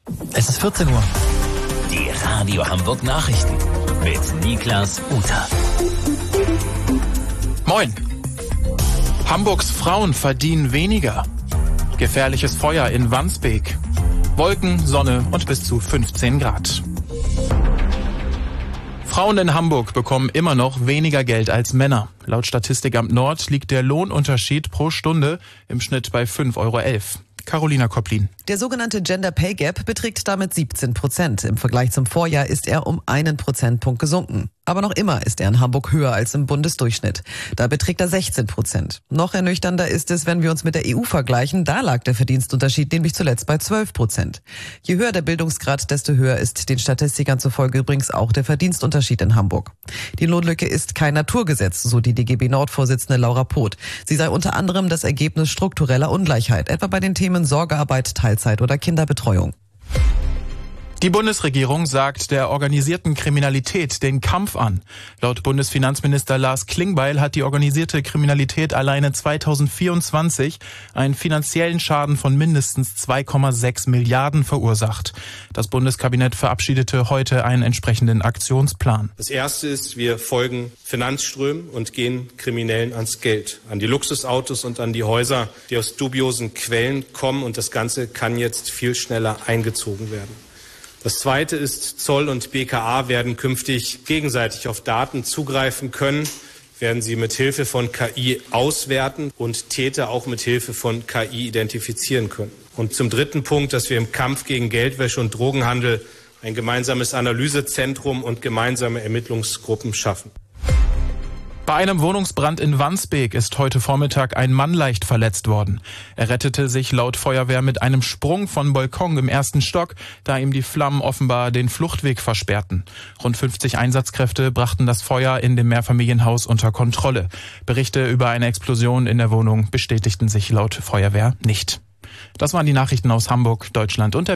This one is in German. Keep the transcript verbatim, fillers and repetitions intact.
Es ist vierzehn Uhr. Die Radio Hamburg Nachrichten mit Niklas Uter. Moin. Hamburgs Frauen verdienen weniger. Gefährliches Feuer in Wandsbek. Wolken, Sonne und bis zu fünfzehn Grad. Frauen in Hamburg bekommen immer noch weniger Geld als Männer. Laut Statistikamt Nord liegt der Lohnunterschied pro Stunde im Schnitt bei fünf Euro elf. Carolina Kopplin. Der sogenannte Gender Pay Gap beträgt damit siebzehn Prozent. Im Vergleich zum Vorjahr ist er um einen Prozentpunkt gesunken. Aber noch immer ist er in Hamburg höher als im Bundesdurchschnitt. Da beträgt er sechzehn Prozent. Noch ernüchternder ist es, wenn wir uns mit der E U vergleichen. Da lag der Verdienstunterschied nämlich zuletzt bei zwölf Prozent. Je höher der Bildungsgrad, desto höher ist den Statistikern zufolge übrigens auch der Verdienstunterschied in Hamburg. Die Lohnlücke ist kein Naturgesetz, so die D G B Nord-Vorsitzende Laura Poth. Sie sei unter anderem das Ergebnis struktureller Ungleichheit, etwa bei den Themen Sorgearbeit, Teilzeit oder Kinderbetreuung. Die Bundesregierung sagt der organisierten Kriminalität den Kampf an. Laut Bundesfinanzminister Lars Klingbeil hat die organisierte Kriminalität alleine zweitausendvierundzwanzig einen finanziellen Schaden von mindestens zwei Komma sechs Milliarden verursacht. Das Bundeskabinett verabschiedete heute einen entsprechenden Aktionsplan. Das erste ist, wir folgen Finanzströmen und gehen Kriminellen ans Geld, an die Luxusautos und an die Häuser, die aus dubiosen Quellen kommen, und das Ganze kann jetzt viel schneller eingezogen werden. Das Zweite ist, Zoll und B K A werden künftig gegenseitig auf Daten zugreifen können, werden sie mit Hilfe von K I auswerten und Täter auch mit Hilfe von K I identifizieren können. Und zum dritten Punkt, dass wir im Kampf gegen Geldwäsche und Drogenhandel ein gemeinsames Analysezentrum und gemeinsame Ermittlungsgruppen schaffen. Bei einem Wohnungsbrand in Wandsbek ist heute Vormittag ein Mann leicht verletzt worden. Er rettete sich laut Feuerwehr mit einem Sprung von Balkon im ersten Stock, da ihm die Flammen offenbar den Fluchtweg versperrten. Rund fünfzig Einsatzkräfte brachten das Feuer in dem Mehrfamilienhaus unter Kontrolle. Berichte über eine Explosion in der Wohnung bestätigten sich laut Feuerwehr nicht. Das waren die Nachrichten aus Hamburg, Deutschland und der